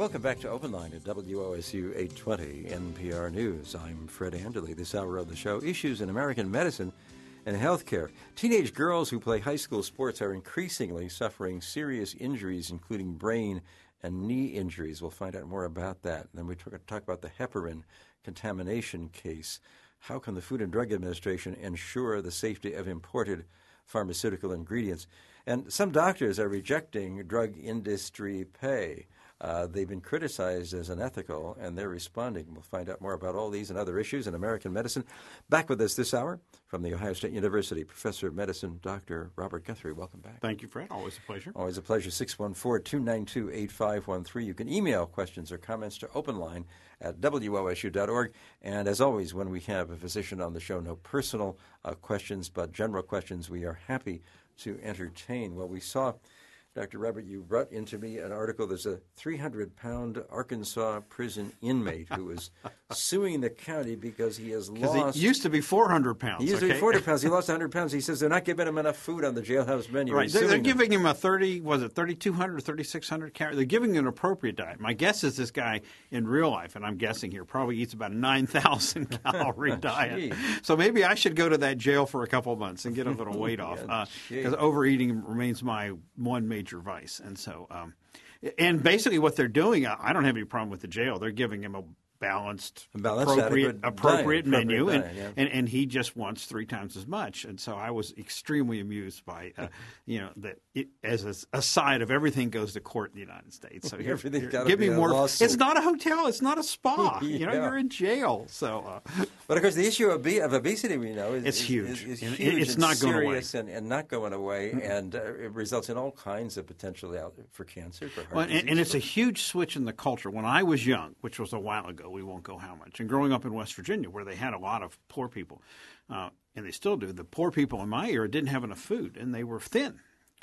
Welcome back to Open Line at WOSU 820 NPR News. I'm Fred Anderle. This hour of the show, issues in American medicine and healthcare. Teenage girls who play high school sports are increasingly suffering serious injuries, including brain and knee injuries. We'll find out more about that. And then we talk about the heparin contamination case. How can the Food and Drug Administration ensure the safety of imported pharmaceutical ingredients? And some doctors are rejecting drug industry pay. They've been criticized as unethical, and they're responding. We'll find out more about all these and other issues in American medicine. Back with us this hour from The Ohio State University, Professor of Medicine, Dr. Robert Guthrie. Welcome back. Thank you, Fred. Always a pleasure. Always a pleasure. 614-292-8513. You can email questions or comments to openline at wosu.org. And as always, when we have a physician on the show, no personal questions, but general questions, we are happy to entertain. Well, we saw, Dr. Robert, you brought into me an article. There's a 300-pound Arkansas prison inmate who is suing the county because he has lost. He used to be 400 pounds. He used to be 400 pounds. He lost 100 pounds. He says they're not giving him enough food on the jailhouse menu. Right. They're giving him a 3,200 or 3,600 calories. They're giving him an appropriate diet. My guess is this guy in real life, and I'm guessing here, probably eats about a 9,000 calorie diet. So maybe I should go to that jail for a couple of months and get a little weight off, because overeating remains my one major vice. And so, and basically what they're doing, I don't have any problem with the jail. They're giving him a balanced appropriate menu, and he just wants 3 times as much. And so I was extremely amused by, that as a side of everything goes to court in the United States. So here, give me more. It's not a hotel. It's not a spa. You're in jail. So, but of course, the issue of obesity, we know, is huge. Is huge. It's not going away, and not going away, and it results in all kinds of potential for cancer, for heart disease. And it's a huge switch in the culture. When I was young, which was a while ago, we won't go how much. And growing up in West Virginia, where they had a lot of poor people, and they still do, the poor people in my era didn't have enough food, and they were thin.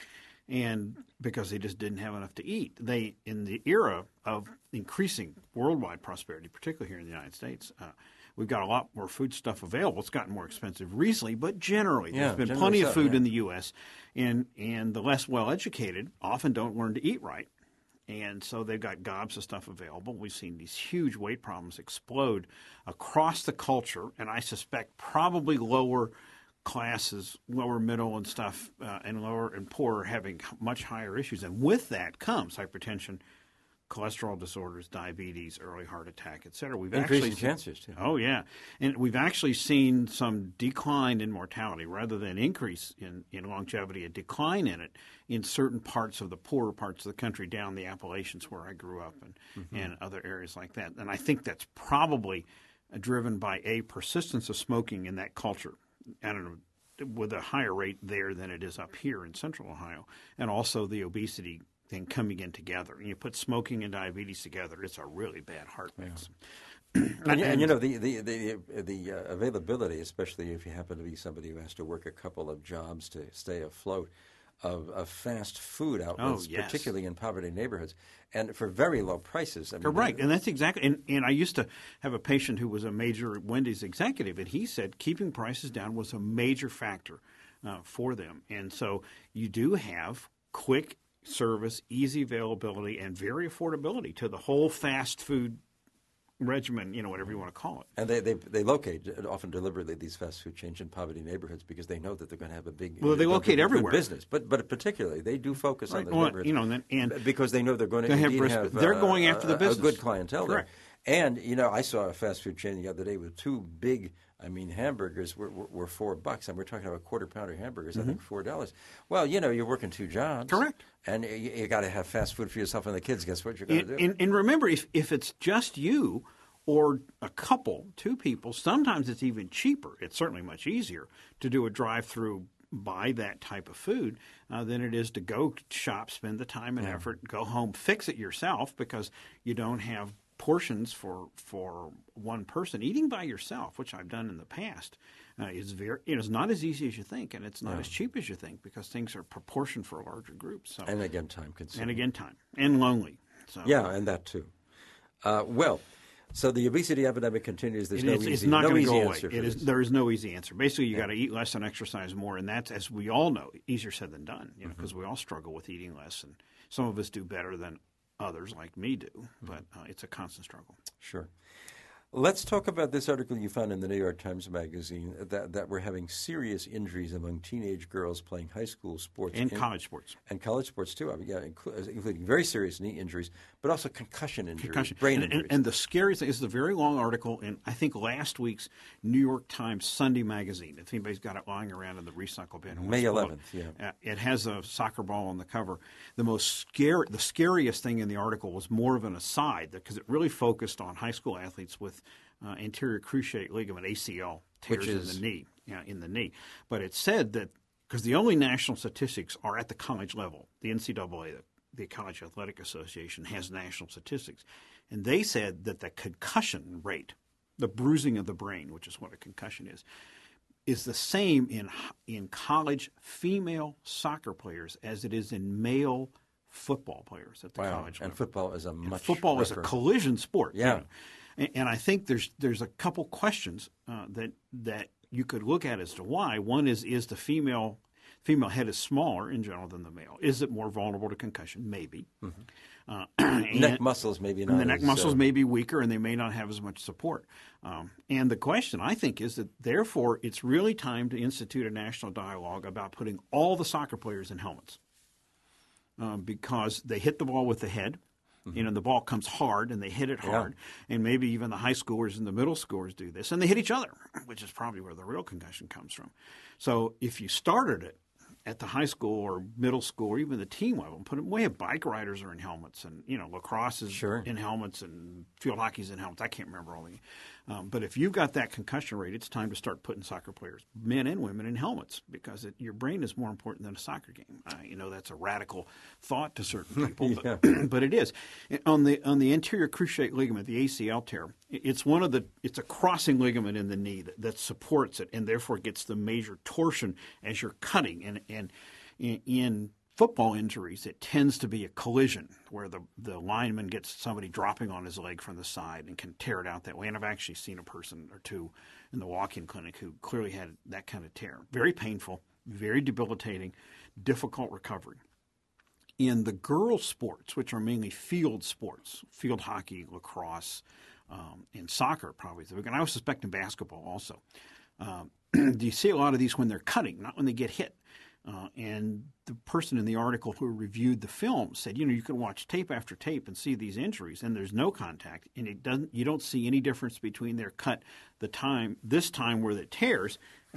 And because they just didn't have enough to eat. They, in the era of increasing worldwide prosperity, particularly here in the United States, we've got a lot more food stuff available. It's gotten more expensive recently, but generally there's been plenty of food in the U.S., and the less well-educated often don't learn to eat right. And so they've got gobs of stuff available. We've seen these huge weight problems explode across the culture, and I suspect probably lower classes, lower middle and stuff, and lower and poorer having much higher issues. And with that comes hypertension, cholesterol disorders, diabetes, early heart attack, et cetera. We've increasing cancers, too. Oh, yeah. And we've actually seen some decline in mortality rather than increase in longevity, a decline in it in certain parts of the poorer parts of the country, down the Appalachians where I grew up, and other areas like that. And I think that's probably driven by a persistence of smoking in that culture. I don't know, with a higher rate there than it is up here in Central Ohio, and also the obesity thing coming in together. And you put smoking and diabetes together, it's a really bad heart mix. And the availability, especially if you happen to be somebody who has to work a couple of jobs to stay afloat, of fast food outlets, particularly in poverty neighborhoods, and for very low prices. Right, and that's exactly. And I used to have a patient who was a major Wendy's executive, and he said keeping prices down was a major factor for them. And so you do have quick service, easy availability, and very affordability to the whole fast food regimen, whatever you want to call it. And they locate often deliberately these fast food chains in poverty neighborhoods because they know that they're going to have a big they locate everywhere business. But particularly they do focus on the neighborhoods, and because they know they're going to have they're going after the business, a good clientele. Correct. There. And I saw a fast food chain the other day with 2 big. Hamburgers were $4, and we're talking about quarter-pounder hamburgers. I think $4. Well, you're working 2 jobs, correct, and you got to have fast food for yourself and the kids. Guess what you're going to do? And remember, if it's just you or a couple, 2 people, sometimes it's even cheaper. It's certainly much easier to do a drive-through, buy that type of food than it is to go shop, spend the time and effort, go home, fix it yourself, because you don't have portions for one person. Eating by yourself, which I've done in the past, is it's not as easy as you think, and it's not as cheap as you think, because things are proportioned for larger groups. So, and again, time consuming. And lonely. So, and that too. So the obesity epidemic continues. There's no easy answer for this. There is no easy answer. Basically, you got to eat less and exercise more, and that's, as we all know, easier said than done. Because we all struggle with eating less, and some of us do better than others like me do, but it's a constant struggle. Sure. Let's talk about this article you found in the New York Times Magazine that we're having serious injuries among teenage girls playing high school sports. And college sports. And college sports, too. I mean, yeah, including very serious knee injuries, but also concussion injuries, brain injuries. And the scary thing is the very long article in, I think, last week's New York Times Sunday Magazine. If anybody's got it lying around in the recycle bin. May 11th, yeah. It has a soccer ball on the cover. The scariest thing in the article was more of an aside because it really focused on high school athletes with anterior cruciate ligament ACL tears in the knee. But it said that because the only national statistics are at the college level, the NCAA, the College Athletic Association, has national statistics, and they said that the concussion rate, the bruising of the brain, which is what a concussion is the same in college female soccer players as it is in male football players at the college level. And football is is a collision sport. Yeah. You know? And I think there's a couple questions that you could look at as to why. One is the female head is smaller in general than the male. Is it more vulnerable to concussion? Maybe. Mm-hmm. Neck muscles maybe not. The neck muscles may be weaker and they may not have as much support. And the question, I think, is that therefore it's really time to institute a national dialogue about putting all the soccer players in helmets because they hit the ball with the head. Mm-hmm. You know, the ball comes hard and they hit it hard. Yeah. And maybe even the high schoolers and the middle schoolers do this. And they hit each other, which is probably where the real concussion comes from. So if you started it at the high school or middle school or even the team level, we have bike riders are in helmets and, you know, lacrosse is in helmets and field hockey's in helmets. I can't remember all the but if you've got that concussion rate, it's time to start putting soccer players, men and women, in helmets because your brain is more important than a soccer game. You know, that's a radical thought to certain people, but it is. On the anterior cruciate ligament, the ACL tear, it's a crossing ligament in the knee that supports it and therefore gets the major torsion as you're cutting. And in football injuries, it tends to be a collision where the lineman gets somebody dropping on his leg from the side and can tear it out that way. And I've actually seen a person or two in the walk-in clinic who clearly had that kind of tear. Very painful, very debilitating, difficult recovery. In the girls' sports, which are mainly field sports, field hockey, lacrosse, and soccer probably, and I was suspecting basketball also, do you see a lot of these when they're cutting, not when they get hit? And the person in the article who reviewed the film said, you know, you can watch tape after tape and see these injuries, and there's no contact, and you don't see any difference between their cut this time where it tears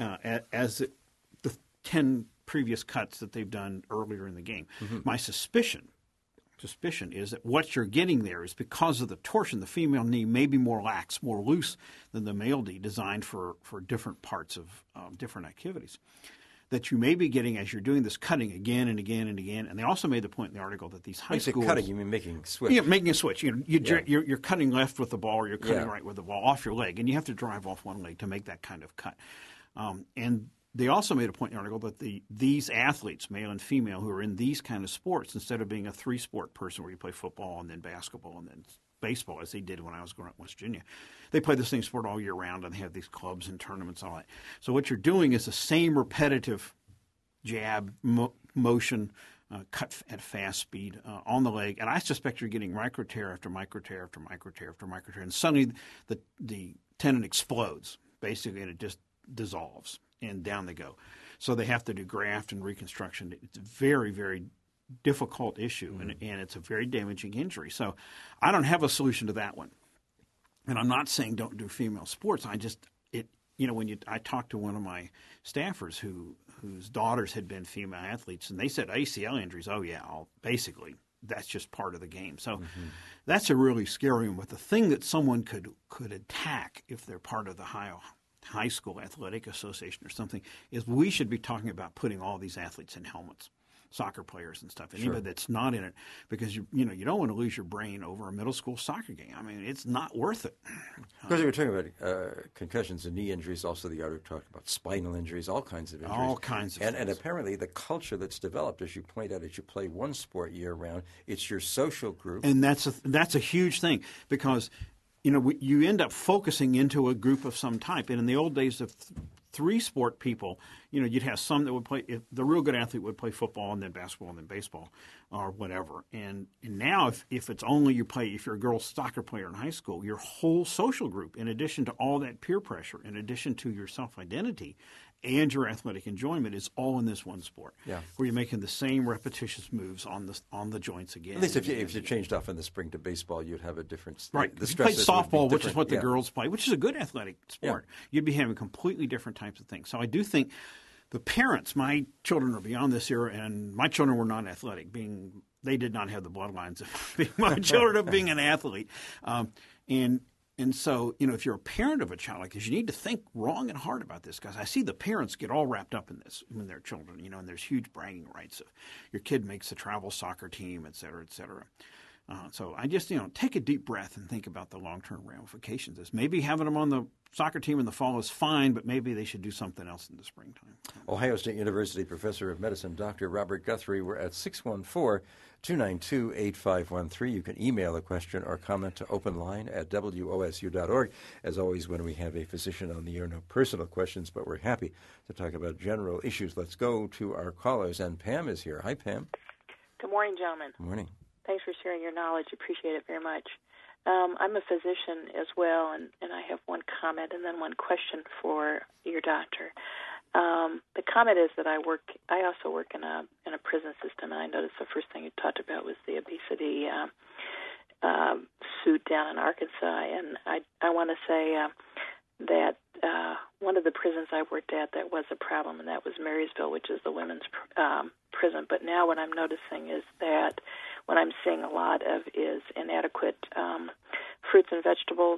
as the 10 previous cuts that they've done earlier in the game. Mm-hmm. My suspicion is that what you're getting there is because of the torsion, the female knee may be more lax, more loose than the male knee, designed for different parts of different activities. That you may be getting as you're doing this cutting again and again and again. And they also made the point in the article that these high schools... cutting, you mean making a switch. Yeah, making a switch. You're cutting left with the ball or you're cutting right with the ball off your leg, and you have to drive off one leg to make that kind of cut. And they also made a point in the article that these athletes, male and female, who are in these kind of sports, instead of being a three-sport person where you play football and then basketball and then baseball, as they did when I was growing up in West Virginia, they play the same sport all year round, and they have these clubs and tournaments and all that. So what you're doing is the same repetitive jab motion, cut at fast speed on the leg, and I suspect you're getting micro tear after micro tear after micro tear after micro tear, and suddenly the tendon explodes, basically, and it just dissolves, and down they go. So they have to do graft and reconstruction. It's a very, very difficult issue, and it's a very damaging injury. So I don't have a solution to that one. And I'm not saying don't do female sports. I talked to one of my staffers whose daughters had been female athletes, and they said ACL injuries, basically that's just part of the game. So that's a really scary one. But the thing that someone could attack if they're part of the high school athletic association or something is we should be talking about putting all these athletes in helmets. Soccer players and stuff, anybody that's not in it, because you don't want to lose your brain over a middle school soccer game. I mean, it's not worth it. Because we were talking about concussions and knee injuries, also the article talked about spinal injuries, all kinds of injuries. All kinds of things. And apparently the culture that's developed, as you point out, as you play one sport year-round, it's your social group. And that's a huge thing because, you end up focusing into a group of some type. And in the old days of three-sport people, you'd have some that would play. The real good athlete would play football and then basketball and then baseball or whatever. And now if it's only if you're a girls soccer player in high school, your whole social group, in addition to all that peer pressure, in addition to your self-identity and your athletic enjoyment, is all in this one sport. Yeah. Where you're making the same repetitious moves on the joints again. At least if you changed off in the spring to baseball, you'd have a different. Right. The if you played softball, which is what the yeah. girls play, which is a good athletic sport, you'd be having completely different types of things. So I do think the parents, my children are beyond this era, and my children were not athletic, they did not have the bloodlines of being my children of being an athlete. And so, if you're a parent of a child like this, you need to think long and hard about this, because I see the parents get all wrapped up in this when they're children, and there's huge bragging rights of your kid makes the travel soccer team, et cetera, et cetera. So I just, take a deep breath and think about the long-term ramifications. Maybe having them on the soccer team in the fall is fine, but maybe they should do something else in the springtime. Ohio State University Professor of Medicine, Dr. Robert Guthrie. We're at 614-292-8513. You can email a question or comment to openline@wosu.org. As always, when we have a physician on the air, no personal questions, but we're happy to talk about general issues. Let's go to our callers, and Pam is here. Hi, Pam. Good morning, gentlemen. Good morning. Thanks for sharing your knowledge. Appreciate it very much. I'm a physician as well, and I have one comment and then one question for your doctor. The comment is that I also work in a prison system, and I noticed the first thing you talked about was the obesity suit down in Arkansas, and I want to say that one of the prisons I worked at that was a problem, and that was Marysville, which is the women's prison. But now what I'm noticing is that what I'm seeing a lot of is inadequate fruits and vegetables.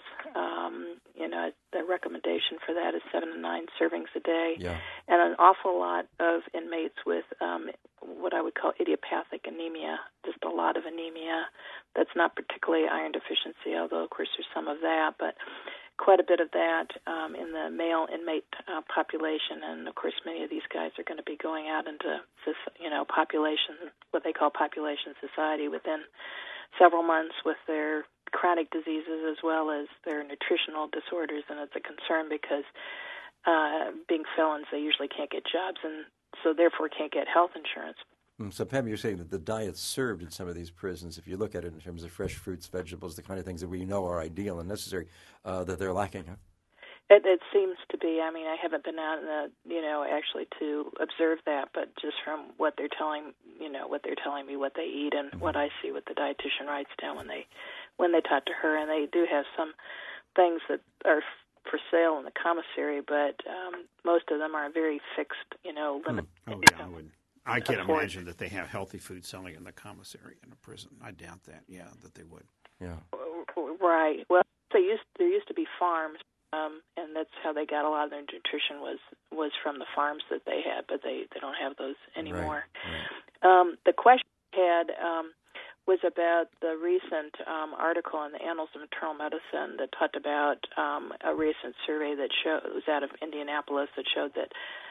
The recommendation for that is 7 to 9 servings a day, and an awful lot of inmates with what I would call idiopathic anemia, just a lot of anemia. That's not particularly iron deficiency, although, of course, there's some of that, but quite a bit of that in the male inmate population, and of course many of these guys are going to be going out into population, what they call population society, within several months with their chronic diseases as well as their nutritional disorders, and it's a concern because being felons, they usually can't get jobs and so therefore can't get health insurance. So, Pam, you're saying that the diets served in some of these prisons, if you look at it in terms of fresh fruits, vegetables, the kind of things that we know are ideal and necessary, that they're lacking, huh? It seems to be. I mean, I haven't been out in actually to observe that, but just from what they're telling me, what they eat, and what I see, what the dietitian writes down when they talk to her, and they do have some things that are for sale in the commissary, but most of them are very fixed, limit. Oh, yeah, I would. I can't imagine that they have healthy food selling in the commissary in a prison. I doubt that. Yeah, that they would. Yeah. Right. Well, there used to be farms, and that's how they got a lot of their nutrition was from the farms that they had, but they don't have those anymore. Right. The question I had was about the recent article in the Annals of Maternal Medicine that talked about a recent survey that was out of Indianapolis that showed that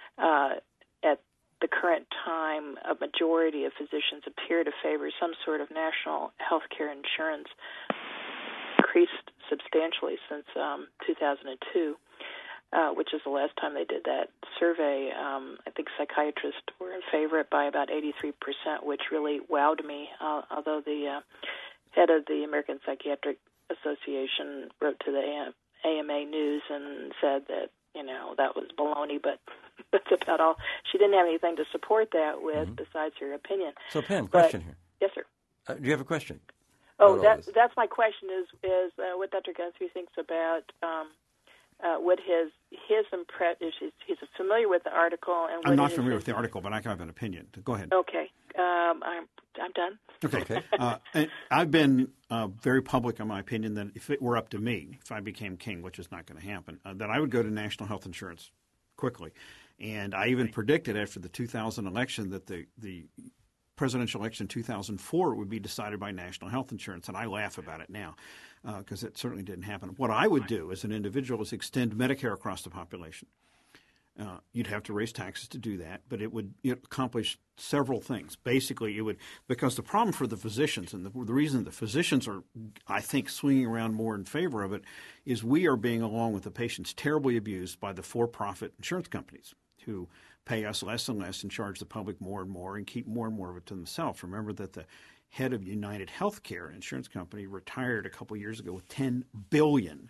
at the current time, a majority of physicians appear to favor some sort of national health care insurance, increased substantially since 2002, which is the last time they did that survey. I think psychiatrists were in favor by about 83%, which really wowed me, although the head of the American Psychiatric Association wrote to the AMA News and said that, that was baloney, but that's about all. She didn't have anything to support that with besides her opinion. So, Pam, question here. Yes, sir. Do you have a question? Oh, that's my question is what Dr. Guthrie thinks about what his impression is. He's familiar with the article. And I'm not familiar with the article, but I can have an opinion. Go ahead. Okay. I'm done. Okay. And I've been very public in my opinion that if it were up to me, if I became king, which is not going to happen, that I would go to national health insurance quickly. And I even predicted after the 2000 election that the presidential election in 2004 would be decided by national health insurance, and I laugh about it now because it certainly didn't happen. What I would do as an individual is extend Medicare across the population. You'd have to raise taxes to do that, but it would accomplish several things. Basically, it would, because the problem for the physicians, and the reason the physicians are, I think, swinging around more in favor of it, is we are being, along with the patients, terribly abused by the for-profit insurance companies who pay us less and less and charge the public more and more and keep more and more of it to themselves. Remember that the head of United Healthcare, an insurance company, retired a couple years ago with $10 billion,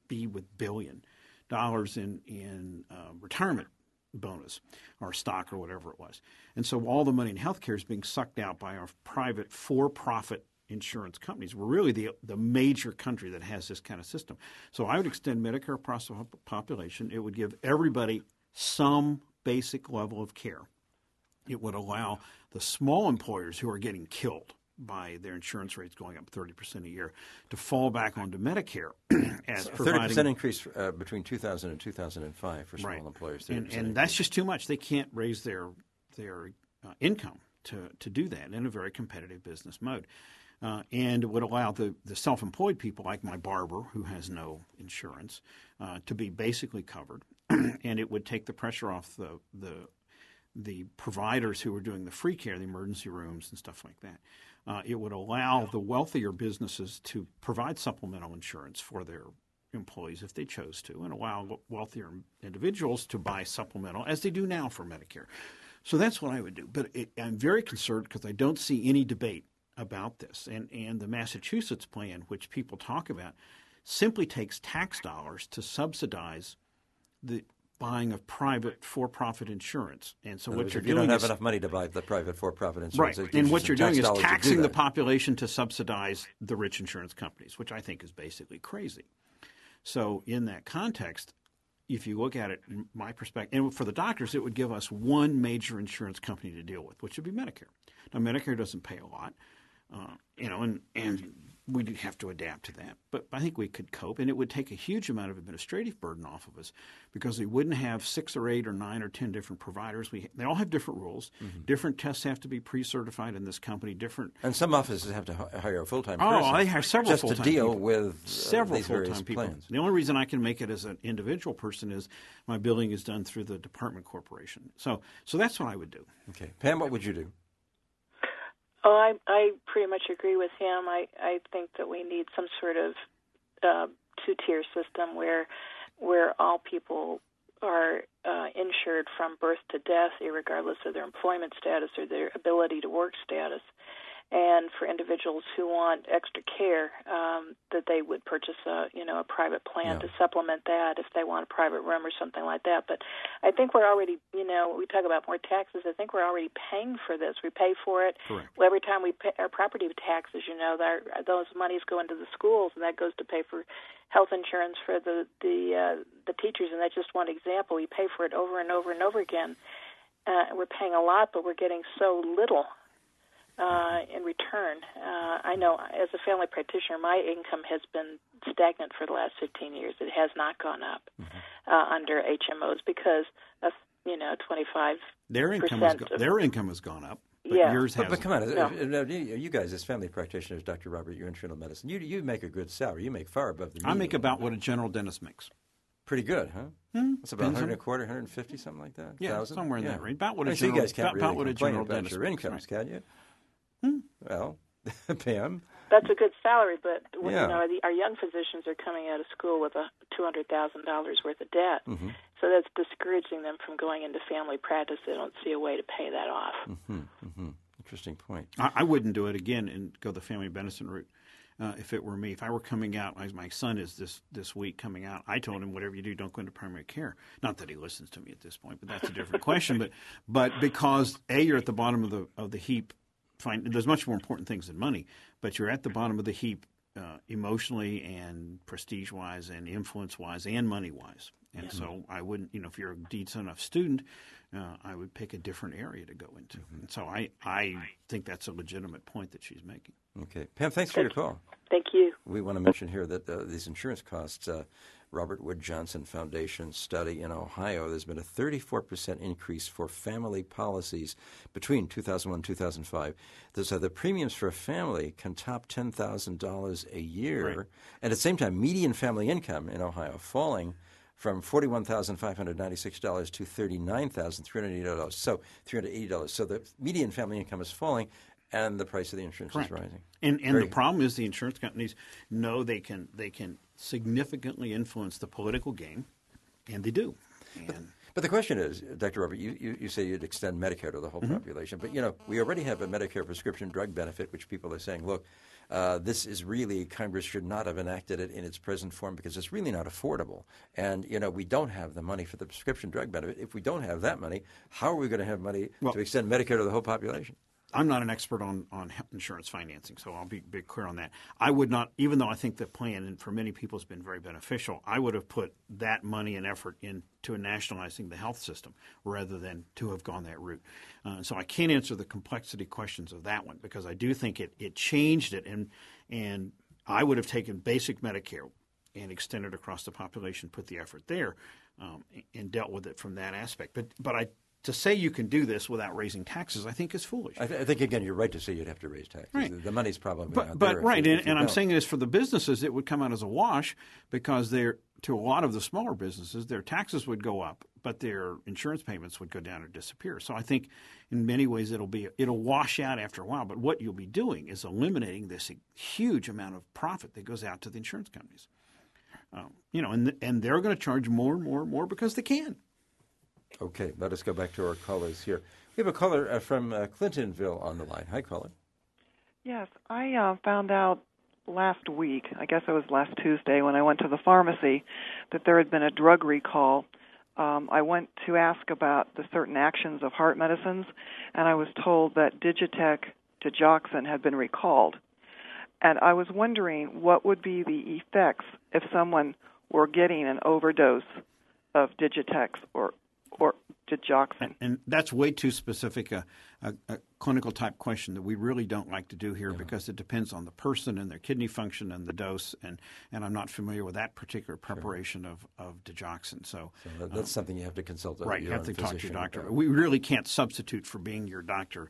dollars in retirement bonus or stock or whatever it was. And so all the money in healthcare is being sucked out by our private for-profit insurance companies. We're really the major country that has this kind of system. So I would extend Medicare across the population. It would give everybody some basic level of care. It would allow the small employers who are getting killed by their insurance rates going up 30% a year to fall back onto Medicare as providing 30% increase between 2000 and 2005 for small employers. And that's just too much. They can't raise their income to do that in a very competitive business mode. And it would allow the self-employed people like my barber who has no insurance to be basically covered. And it would take the pressure off the providers who are doing the free care, the emergency rooms and stuff like that. It would allow the wealthier businesses to provide supplemental insurance for their employees if they chose to, and allow wealthier individuals to buy supplemental, as they do now for Medicare. So that's what I would do. But I'm very concerned because I don't see any debate about this. And the Massachusetts plan, which people talk about, simply takes tax dollars to subsidize the buying of private for-profit insurance. And so what you're doing is... you don't have enough money to buy the private for-profit insurance. Right. And what you're doing is taxing the population to subsidize the rich insurance companies, which I think is basically crazy. So in that context, if you look at it in my perspective, and for the doctors, it would give us one major insurance company to deal with, which would be Medicare. Now, Medicare doesn't pay a lot, and we do have to adapt to that. But I think we could cope, and it would take a huge amount of administrative burden off of us because we wouldn't have 6 or 8 or 9 or 10 different providers. They all have different rules. Mm-hmm. Different tests have to be pre-certified in this company. And some offices have to hire a full-time person. Oh, they have several full-time just to deal people. With several these full-time various people. plans. The only reason I can make it as an individual person is my billing is done through the department corporation. So that's what I would do. Okay. Pam, what would you do? Oh, I pretty much agree with him. I think that we need some sort of two-tier system where all people are insured from birth to death, irregardless of their employment status or their ability to work status. And for individuals who want extra care, that they would purchase a private plan to supplement that if they want a private room or something like that. But I think we're already, we talk about more taxes. I think we're already paying for this. We pay for it. Correct. Every time we pay our property taxes, those monies go into the schools, and that goes to pay for health insurance for the teachers. And that's just one example. We pay for it over and over and over again. We're paying a lot, but we're getting so little in return. I know as a family practitioner, my income has been stagnant for the last 15 years. It has not gone up under HMOs because of 25%. Their income has gone up. But yours hasn't. But come on, you guys as family practitioners, Dr. Robert, you're in internal medicine. You make a good salary. You make far above the median. I make about what a general dentist makes. Pretty good, huh? It's about 125, 150, something like that. Yeah, 1,000? somewhere in that range. About what a so general, you guys can't about really what a complain general about dentist your makes, incomes, right? can you? Well, Pam. That's a good salary, but our young physicians are coming out of school with $200,000 worth of debt, so that's discouraging them from going into family practice. They don't see a way to pay that off. Interesting point. I wouldn't do it again and go the family medicine route. If it were me, if I were coming out, as my son is this week coming out, I told him, whatever you do, don't go into primary care. Not that he listens to me at this point, but that's a different question. But because you're at the bottom of the heap. There's much more important things than money, but you're at the bottom of the heap emotionally and prestige-wise and influence-wise and money-wise. And so I wouldn't, if you're a decent enough student, I would pick a different area to go into. And so I think that's a legitimate point that she's making. Okay. Pam, thanks for your call. Thank you. We want to mention here that these insurance costs, Robert Wood Johnson Foundation study in Ohio, there's been a 34% increase for family policies between 2001 and 2005. So the premiums for a family can top $10,000 a year. Right. And at the same time, median family income in Ohio falling from $41,596 to $39,380. So $380. So the median family income is falling, and the price of the insurance is rising. And the problem is the insurance companies know they can significantly influence the political game, and they do. But the question is, Dr. Robert, you say you'd extend Medicare to the whole population. But, we already have a Medicare prescription drug benefit, which people are saying, look, this is really, Congress should not have enacted it in its present form because it's really not affordable. And, we don't have the money for the prescription drug benefit. If we don't have that money, how are we going to have money to extend Medicare to the whole population? I'm not an expert on insurance financing, so I'll be clear on that. I would not, even though I think the plan, and for many people has been very beneficial, I would have put that money and effort into nationalizing the health system rather than to have gone that route. So I can't answer the complexity questions of that one because I do think it changed it, and I would have taken basic Medicare and extended across the population, put the effort there, and dealt with it from that aspect. But to say you can do this without raising taxes, I think is foolish. I think, again, you're right to say you'd have to raise taxes. Right. The money's probably not there. But right, and I'm saying this for the businesses, it would come out as a wash because to a lot of the smaller businesses, their taxes would go up, but their insurance payments would go down or disappear. So I think in many ways it'll wash out after a while. But what you'll be doing is eliminating this huge amount of profit that goes out to the insurance companies. And they're going to charge more and more and more because they can. Okay, let us go back to our callers here. We have a caller from Clintonville on the line. Hi, caller. Yes, I found out last week, I guess it was last Tuesday, when I went to the pharmacy, that there had been a drug recall. I went to ask about the certain actions of heart medicines, and I was told that Digitech digoxin had been recalled. And I was wondering what would be the effects if someone were getting an overdose of Digitex or digoxin. And that's way too specific a clinical type question that we really don't like to do here because it depends on the person and their kidney function and the dose, and I'm not familiar with that particular preparation of digoxin. So that's something you have to consult with you have to talk to your doctor. About. We really can't substitute for being your doctor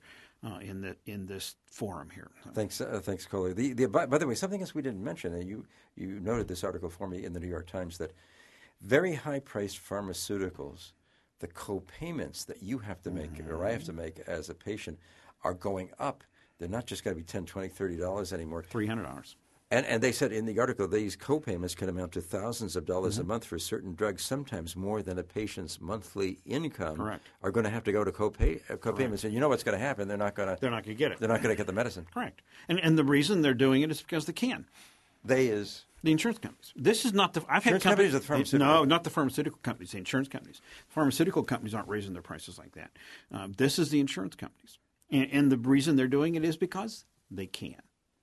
in this forum here. So. Thanks, caller. By the way, something else we didn't mention, and you noted this article for me in the New York Times, that very high-priced pharmaceuticals, the co-payments that you have to make or I have to make as a patient are going up. They're not just going to be $10, $20, $30 anymore. $300. And they said in the article these co-payments can amount to thousands of dollars a month for certain drugs, sometimes more than a patient's monthly income. Correct. Are going to have to go to co-payments. And you know what's going to happen. They're not going to get it. They're not going to get the medicine. Correct. And the reason they're doing it is because they can. The insurance companies. This is not the. I've had companies or the pharmaceutical. No, not the pharmaceutical companies. The insurance companies. Pharmaceutical companies aren't raising their prices like that. This is the insurance companies, and the reason they're doing it is because they can.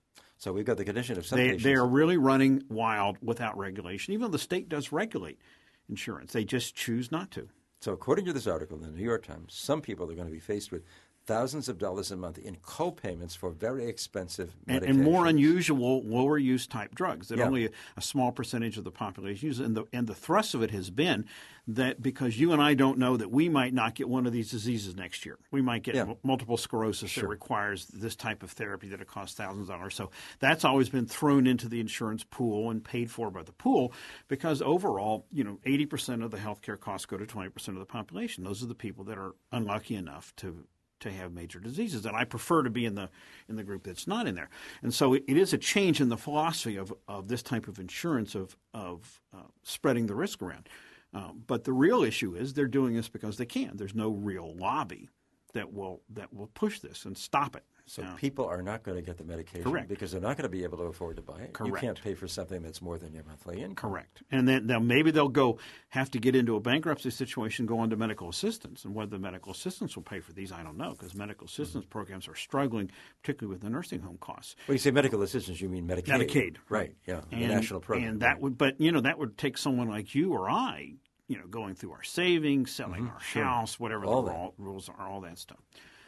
So we've got the condition of some patients. They are really running wild without regulation. Even though the state does regulate insurance, they just choose not to. So according to this article in the New York Times, some people are going to be faced with thousands of dollars a month in co-payments for very expensive medications. And more unusual, lower-use type drugs that only a small percentage of the population uses. And the thrust of it has been that because you and I don't know that we might not get one of these diseases next year. We might get multiple sclerosis that requires this type of therapy that it costs thousands of dollars. So that's always been thrown into the insurance pool and paid for by the pool because overall, 80% of the healthcare costs go to 20% of the population. Those are the people that are unlucky enough to have major diseases, and I prefer to be in the group that's not in there. And so it is a change in the philosophy of this type of insurance of spreading the risk around. But the real issue is they're doing this because they can. There's no real lobby that will push this and stop it. So people are not going to get the medication because they're not going to be able to afford to buy it. Correct. You can't pay for something that's more than your monthly income. Correct. And then maybe they'll have to get into a bankruptcy situation, go on to medical assistance. And whether the medical assistance will pay for these, I don't know, because medical assistance programs are struggling, particularly with the nursing home costs. When you say medical assistance, you mean Medicaid. Medicaid. Right, yeah, the national program. And that would take someone like you or I, going through our savings, selling our house, whatever the rules are, all that stuff.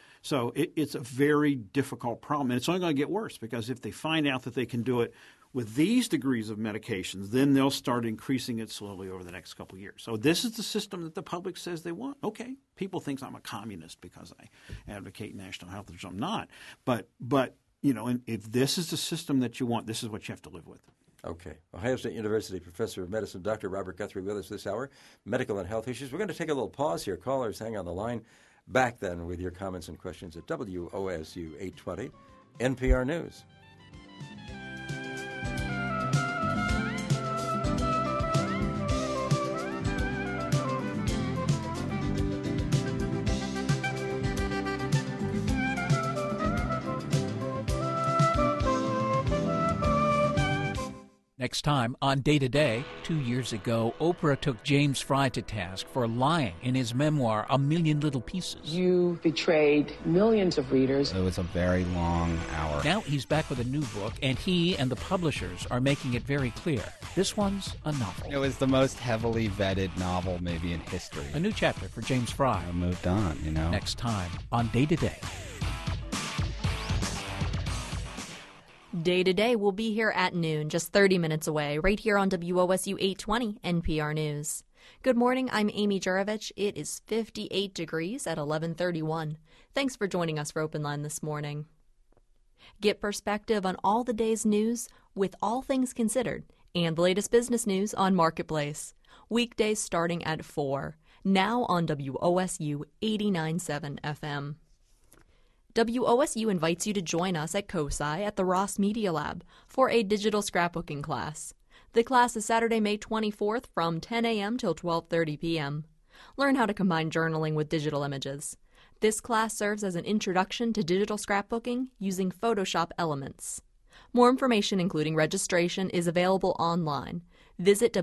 So it's a very difficult problem, and it's only going to get worse because if they find out that they can do it with these degrees of medications, then they'll start increasing it slowly over the next couple of years. So this is the system that the public says they want. Okay, people think I'm a communist because I advocate national health insurance. I'm not. But and if this is the system that you want, this is what you have to live with. Okay. Ohio State University Professor of Medicine, Dr. Robert Guthrie, with us this hour. Medical and health issues. We're going to take a little pause here. Callers, hang on the line. Back then with your comments and questions at WOSU 820 NPR News. Next time on Day to Day, 2 years ago, Oprah took James Frey to task for lying in his memoir, A Million Little Pieces. You betrayed millions of readers. It was a very long hour. Now he's back with a new book, and he and the publishers are making it very clear. This one's a novel. It was the most heavily vetted novel maybe in history. A new chapter for James Frey. I moved on, Next time on Day to Day. Day to Day will be here at noon, just 30 minutes away, right here on WOSU 820 NPR News. Good morning, I'm Amy Jurovich. It is 58 degrees at 11:31. Thanks for joining us for Open Line this morning. Get perspective on all the day's news with All Things Considered and the latest business news on Marketplace. Weekdays starting at 4, now on WOSU 89.7 FM. WOSU invites you to join us at COSI at the Ross Media Lab for a digital scrapbooking class. The class is Saturday, May 24th from 10 a.m. till 12:30 p.m. Learn how to combine journaling with digital images. This class serves as an introduction to digital scrapbooking using Photoshop elements. More information, including registration, is available online. Visit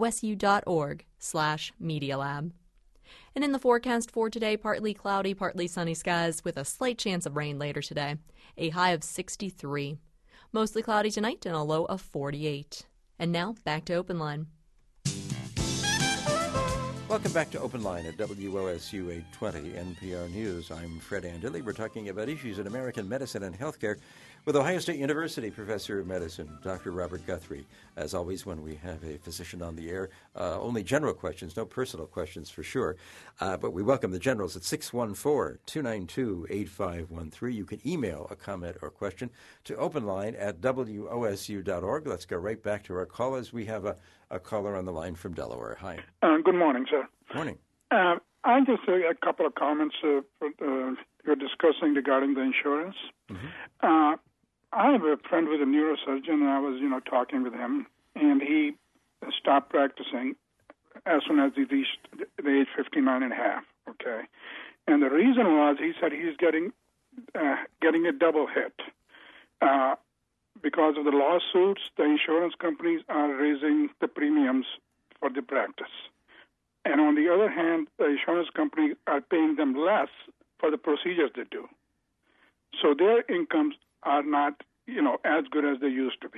wosu.org/medialab. And in the forecast for today, partly cloudy, partly sunny skies with a slight chance of rain later today. A high of 63. Mostly cloudy tonight and a low of 48. And now, back to Open Line. Welcome back to Open Line at WOSU 820 NPR News. I'm Fred Anderle. We're talking about issues in American medicine and healthcare with Ohio State University Professor of Medicine, Dr. Robert Guthrie. As always, when we have a physician on the air, only general questions, no personal questions for sure. But we welcome the generals at 614-292-8513. You can email a comment or question to openline@wosu.org. Let's go right back to our callers. We have a caller on the line from Delaware. Hi. Good morning, sir. Morning. I just a couple of comments you're discussing regarding the insurance. Mm-hmm. I have a friend with a neurosurgeon, and I was, talking with him, and he stopped practicing as soon as he reached the age 59 and a half, okay? And the reason was he said he's getting a double hit. Because of the lawsuits, the insurance companies are raising the premiums for the practice. And on the other hand, the insurance companies are paying them less for the procedures they do. So their incomes are not, as good as they used to be.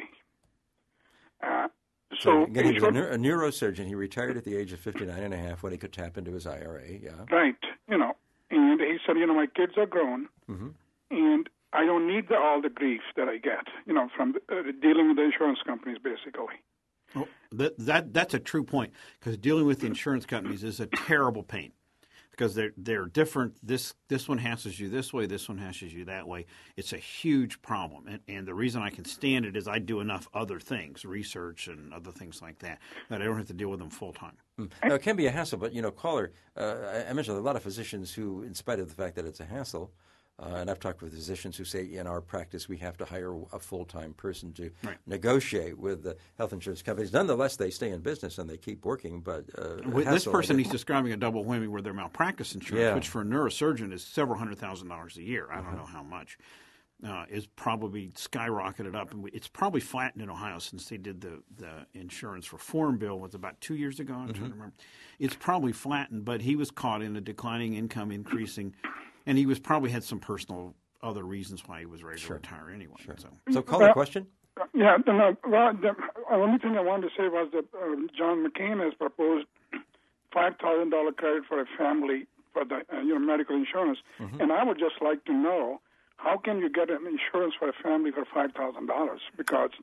So he was a neurosurgeon. He retired at the age of 59 and a half when he could tap into his IRA, yeah. Right, and he said, my kids are grown, mm-hmm. and I don't need all the grief that I get, from dealing with the insurance companies, basically. Well, that's a true point, because dealing with the insurance companies is a terrible pain, because they're different. This one hasses you this way, this one hasses you that way. It's a huge problem, and the reason I can stand it is I do enough other things, research and other things like that I don't have to deal with them full time. Now, it can be a hassle, but caller, I mentioned a lot of physicians who, in spite of the fact that it's a hassle. And I've talked with physicians who say in our practice we have to hire a full-time person to negotiate with the health insurance companies. Nonetheless, they stay in business and they keep working. But this person he's describing a double whammy where their malpractice insurance, which for a neurosurgeon is several $100,000 a year. I don't know how much. Is probably skyrocketed up, and it's probably flattened in Ohio since they did the insurance reform bill. Was about 2 years ago. I'm trying to remember. It's probably flattened, but he was caught in a declining income, increasing. And he probably had some personal other reasons why he was ready to retire anyway. Sure. So call the question. Yeah. The only thing I wanted to say was that John McCain has proposed $5,000 credit for a family for the medical insurance. Mm-hmm. And I would just like to know, how can you get an insurance for a family for $5,000? Because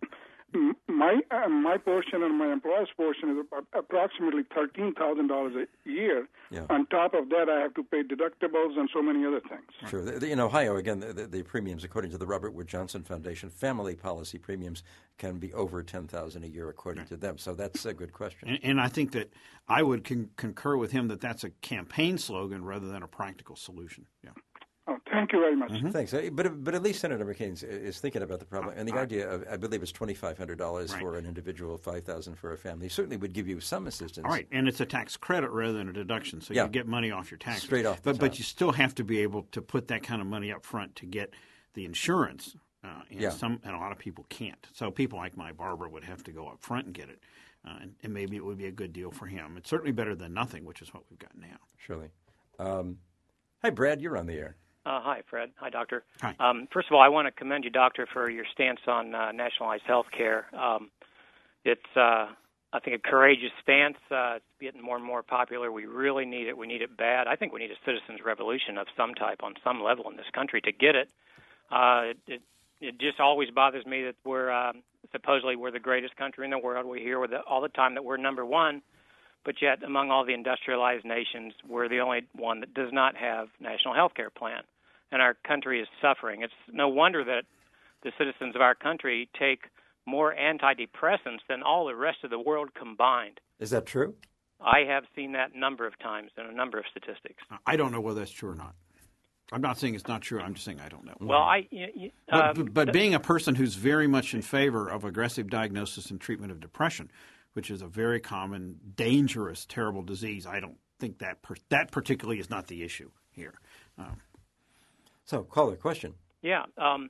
My portion and my employer's portion is approximately $13,000 a year. Yeah. On top of that, I have to pay deductibles and so many other things. Sure. In Ohio, again, the premiums, according to the Robert Wood Johnson Foundation, family policy premiums can be over $10,000 a year, according to them. So that's a good question. And I think that I would concur with him that that's a campaign slogan rather than a practical solution. Yeah. Oh, thank you very much. Mm-hmm. Thanks. But at least Senator McCain is thinking about the problem. And the idea of, I believe it's $2,500 for an individual, $5,000 for a family, certainly would give you some assistance. All right. And it's a tax credit rather than a deduction. So you get money off your taxes. Straight off the top. But you still have to be able to put that kind of money up front to get the insurance. And a lot of people can't. So people like my barber would have to go up front and get it. And maybe it would be a good deal for him. It's certainly better than nothing, which is what we've got now. Surely. Hi, Brad. You're on the air. Hi, Fred. Hi, Doctor. Hi. First of all, I want to commend you, Doctor, for your stance on nationalized health care. It's, I think, a courageous stance. It's getting more and more popular. We really need it. We need it bad. I think we need a citizens' revolution of some type on some level in this country to get it. It just always bothers me that we're supposedly we're the greatest country in the world. We hear all the time that we're number one. But yet, among all the industrialized nations, we're the only one that does not have national health care plan. And our country is suffering. It's no wonder that the citizens of our country take more antidepressants than all the rest of the world combined. Is that true? I have seen that a number of times in a number of statistics. I don't know whether that's true or not. I'm not saying it's not true. I'm just saying I don't know. Well, but being a person who's very much in favor of aggressive diagnosis and treatment of depression, which is a very common, dangerous, terrible disease, I don't think that particularly is not the issue here. So, caller, question. Yeah.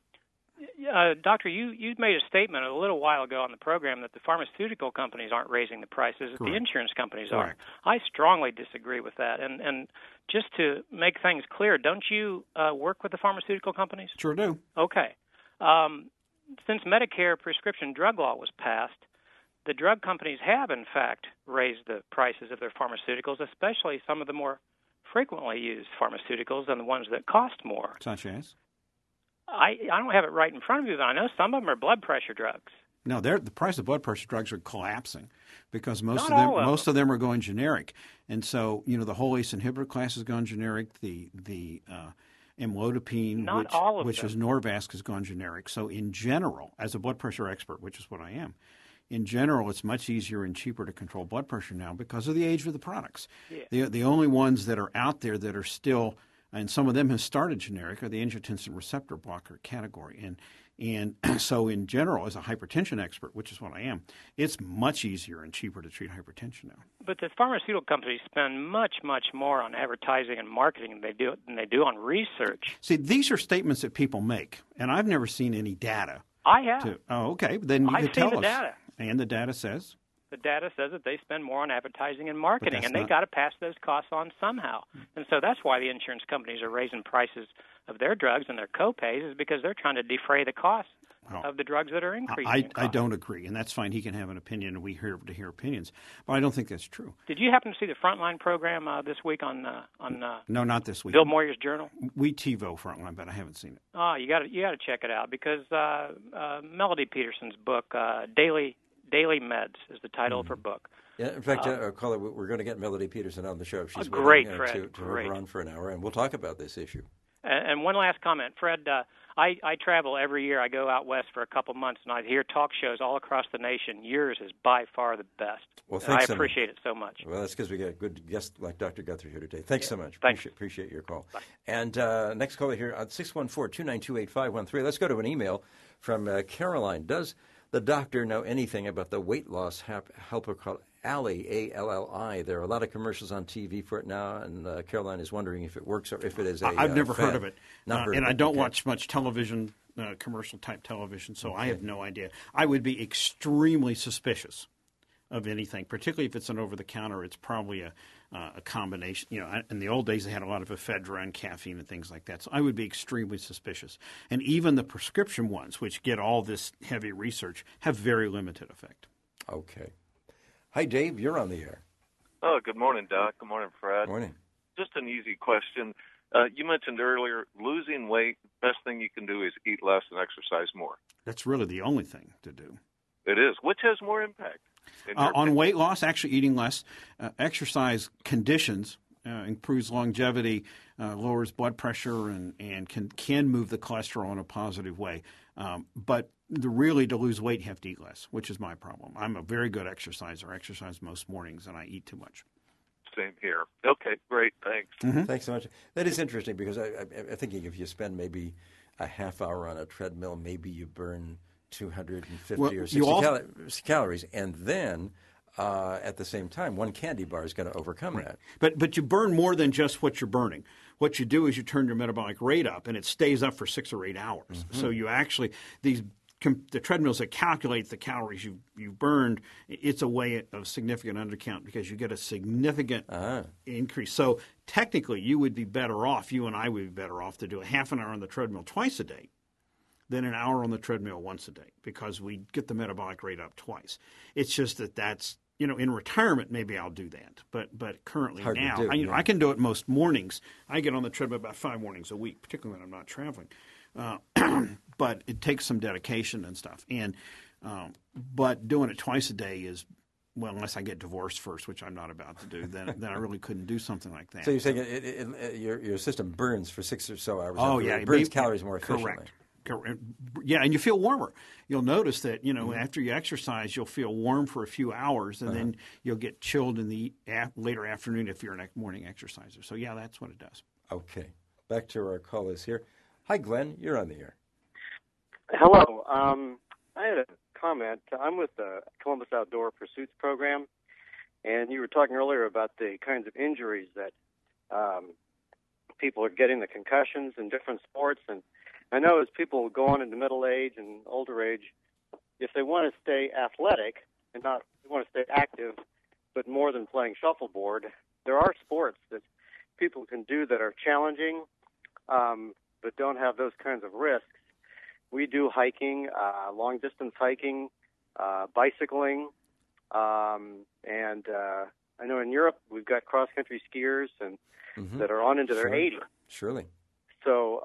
Doctor, you made a statement a little while ago on the program that the pharmaceutical companies aren't raising the prices, that the insurance companies are. I strongly disagree with that. And just to make things clear, don't you work with the pharmaceutical companies? Sure do. Okay. Since Medicare prescription drug law was passed, the drug companies have, in fact, raised the prices of their pharmaceuticals, especially some of the more frequently used pharmaceuticals and the ones that cost more. Such as? I don't have it right in front of me, but I know some of them are blood pressure drugs. No, the price of blood pressure drugs are collapsing because most of them are going generic. And so, the whole ACE inhibitor class has gone generic. The amlodipine, which is Norvasc, has gone generic. So in general, as a blood pressure expert, which is what I am, in general, it's much easier and cheaper to control blood pressure now because of the age of the products. Yeah. The only ones that are out there that are still, and some of them have started generic, are the angiotensin receptor blocker category. And so in general, as a hypertension expert, which is what I am, it's much easier and cheaper to treat hypertension now. But the pharmaceutical companies spend much, much more on advertising and marketing than they do on research. See, these are statements that people make, and I've never seen any data. I have. Okay. Then you could tell us. I've seen the data. And the data says? The data says that they spend more on advertising and marketing, and they got to pass those costs on somehow. And so that's why the insurance companies are raising prices of their drugs and their co-pays, is because they're trying to defray the costs of the drugs that are increasing. I don't agree, and that's fine. He can have an opinion, and we here to hear opinions. But I don't think that's true. Did you happen to see the Frontline program this week on No, not this week. Bill Moyer's Journal? We TiVo Frontline, but I haven't seen it. Oh, you got to check it out because Melody Peterson's book, Daily Meds, is the title of her book. Yeah, in fact, caller, we're going to get Melody Peterson on the show. She's great, willing, Fred. to have her on for an hour, and we'll talk about this issue. And one last comment, Fred. I travel every year. I go out west for a couple months, and I hear talk shows all across the nation. Yours is by far the best. Well, thanks. I appreciate it so much. Well, that's because we got a good guest like Dr. Guthrie here today. Thanks so much. Thanks. Appreciate your call. Bye. And next caller here on 614-292-8513. Let's go to an email from Caroline. Does the doctor know anything about the weight loss helper called Alli, A-L-L-I? There are a lot of commercials on TV for it now, and Caroline is wondering if it works or if it is a I've never heard of it. And I don't watch much television, commercial-type television, so I have no idea. I would be extremely suspicious of anything, particularly if it's an over-the-counter. It's probably a combination. In the old days, they had a lot of ephedra and caffeine and things like that. So I would be extremely suspicious. And even the prescription ones, which get all this heavy research, have very limited effect. Okay. Hi, Dave. You're on the air. Oh, good morning, Doc. Good morning, Fred. Morning. Just an easy question. You mentioned earlier losing weight, best thing you can do is eat less and exercise more. That's really the only thing to do. It is. Which has more impact? On weight loss, actually eating less. Exercise conditions improves longevity, lowers blood pressure, and can move the cholesterol in a positive way. But really, to lose weight, you have to eat less, which is my problem. I'm a very good exerciser. I exercise most mornings, and I eat too much. Same here. Okay, great. Thanks. Mm-hmm. Thanks so much. That is interesting because I'm thinking if you spend maybe a half hour on a treadmill, maybe you burn 250 or 60 calories, and then at the same time, one candy bar is going to overcome that. But you burn more than just what you're burning. What you do is you turn your metabolic rate up, and it stays up for 6 or 8 hours. Mm-hmm. So you actually the treadmills that calculate the calories you burned, it's a way of significant undercount because you get a significant increase. So technically, you would be better off, you and I would be better off to do a half an hour on the treadmill twice a day than an hour on the treadmill once a day because we get the metabolic rate up twice. It's just that's, in retirement, maybe I'll do that. But currently now, I can do it most mornings. I get on the treadmill about 5 mornings a week, particularly when I'm not traveling. But it takes some dedication and stuff. But doing it twice a day is, well, unless I get divorced first, which I'm not about to do, then I really couldn't do something like that. So you're saying your system burns for 6 or so hours. Oh, yeah. It burns calories more efficiently. Correct. Yeah, and you feel warmer. You'll notice that, after you exercise, you'll feel warm for a few hours, and then you'll get chilled in the later afternoon if you're a morning exerciser. So, yeah, that's what it does. Okay. Back to our callers here. Hi, Glenn. You're on the air. Hello. I had a comment. I'm with the Columbus Outdoor Pursuits program, and you were talking earlier about the kinds of injuries that people are getting, the concussions in different sports. And I know as people go on into middle age and older age, if they want to stay athletic and not want to stay active, but more than playing shuffleboard, there are sports that people can do that are challenging, but don't have those kinds of risks. We do hiking, long-distance hiking, bicycling, and I know in Europe we've got cross-country skiers and that are on into their 80s. Surely. So